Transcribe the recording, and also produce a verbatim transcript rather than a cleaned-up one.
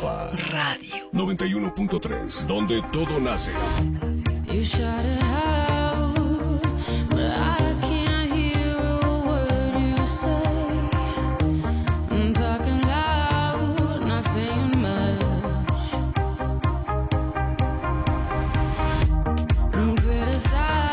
Alfa Radio noventa y uno punto tres, donde todo nace. You shot it